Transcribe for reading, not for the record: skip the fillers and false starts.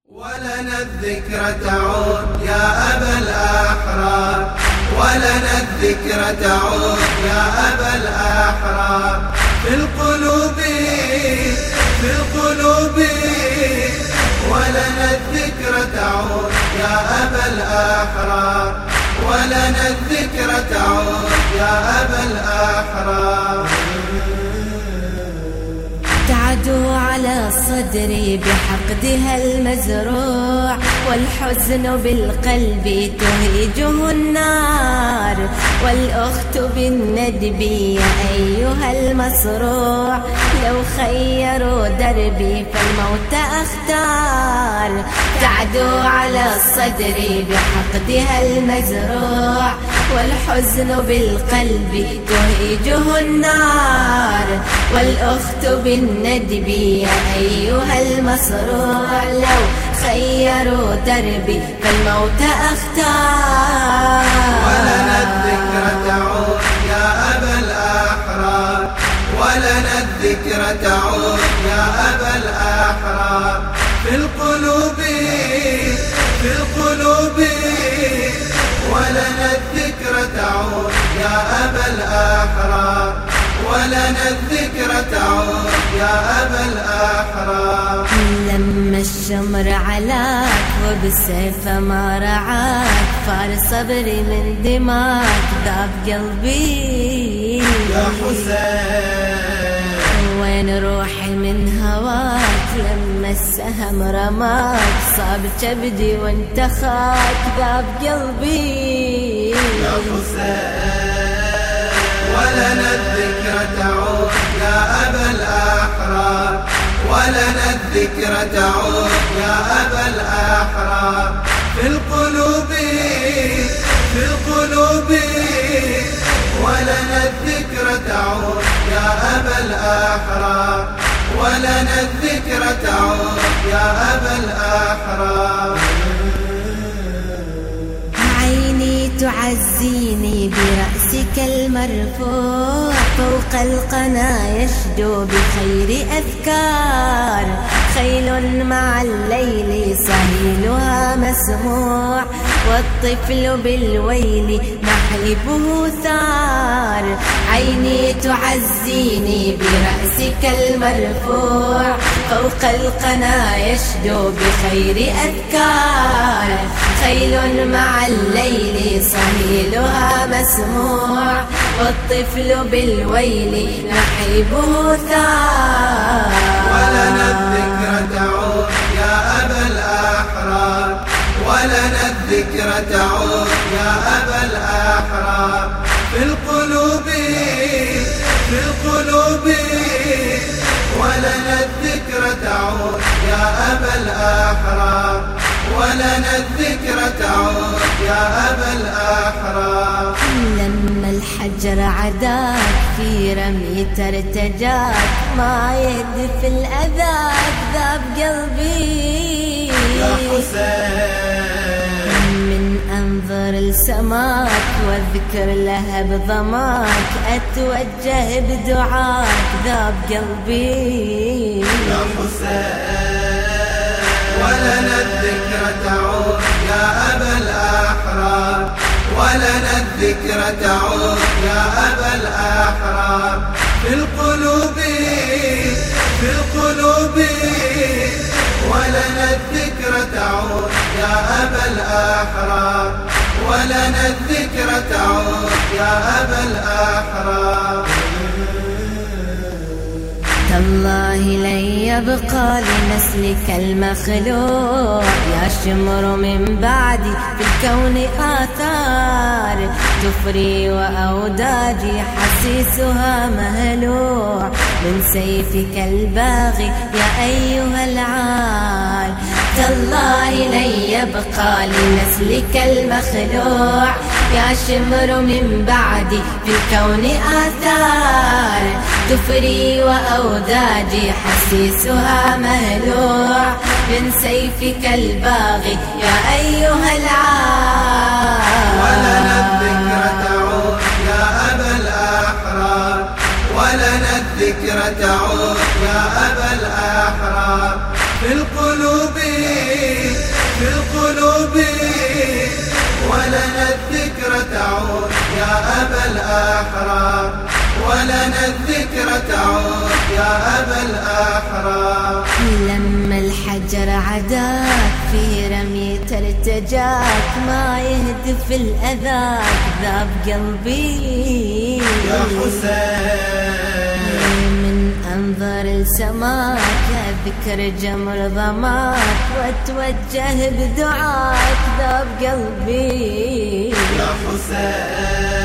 ولنا الذكرى تعود يا أبا الأحرار، ولنا الذكرى تعود يا أبا الأحرار، في القلوب في القلوب. ولنا الذكرى تعود يا أبا الأحرار، ولنا الذكرى تعود يا أبا الأحرار. تعدو على صدري بحقدها المزروع، والحزن بالقلب تهيجه النار، والأخت بالندب يا أيها المصروع، لو خيروا دربي فالموت أختار. تعدو على صدري بحقدها المزروع، والحزن بالقلب تهيجه النار، والأخت بالندب يا أيها المصروع، لو خيروا دربي فالموت أختار. ولنا الذكرى تعود يا أبا الأحرار، ولنا الذكرى تعود يا أبا الأحرار، في القلوب في القلوب. ولنا الذكرى تعود يا أبا الأحرار، ولنا الذكرى تعود يا أبا الأحرار. لما الشمر علاك وبالسيف ما رعاك، فار صبري من دماك ذاب قلبي يا حسين، وين روحي من هواك؟ لما السهم رماك صاب كبدي وانت خاك ذاب قلبي يا حسين. ولنا الذكرى تعود يا أبا الأحرار، ولنا الذكرى تعود يا أبا الأحرار، في القلوب في القلوب. ولنا الذكرى تعود يا أبا الأحرار، ولنا الذكرى تعود يا أبا الأحرار. عيني تعزيني برأسك المرفوع، فوق القنا يشدو بخير أذكار، خيل مع الليل صهيلها مسموع، والطفل بالويل نحلبه ثار. عيني تعزيني برأسك المرفوع، فوق القنا يشدو بخير أذكار، خيل مع الليل صهيلها مسموع، والطفل بالويل نحلبه ثار. ولنا الذكرى تعود يا أبا الأحرار، ولنا الذكرى تعود يا أبا الأحرار، في القلوب في القلوب. ولنا الذكرى تعود يا أبا الأحرار، ولنا الذكرى تعود يا أبا الأحرار. لما الحجر عداك في رمي ارتجاك، ما يهدف الأذى ذاب قلبي يا حسين. من أنظر لسماك واذكر لهب ضماك، أتوجه بدعاك ذاب قلبي يا حسين. ولنا الذكرى تعود يا أبا الأحرار، ولنا الذكرى تعود يا أبا الأحرار، في القلوب في القلوب. ولنا الذكرى تعود يا أبا الأحرار، ولنا الذكرى تعود يا أبا الأحرار. تالله لن يبقى لنسلك المخلوق، يا شمر من بعدي في الكون آثار، تفري وأوداجي حسيسها مهلوع، من سيفك الباغي يا أيها العال. تالله لن يبقى لنسلك المخلوع، يا شمر من بعدي في الكون آثار، تفري وأوداجي حسيسها مهلوع، من سيفك الباغي يا أيها العال. ولنا الذكرى تعود يا أبا الأحرار، ولنا الذكرى تعود يا أبا الأحرار، في القلوب ولنا الذكرى تعود يا أبا الأحرار. لما الحجر عداك في رمية ارتجاك ما يهدف الأذاك ذاب قلبي يا حسين من أنظر لسماك ذكر جمر ضماك واتوجه بدعاك ذاب قلبي يا حسين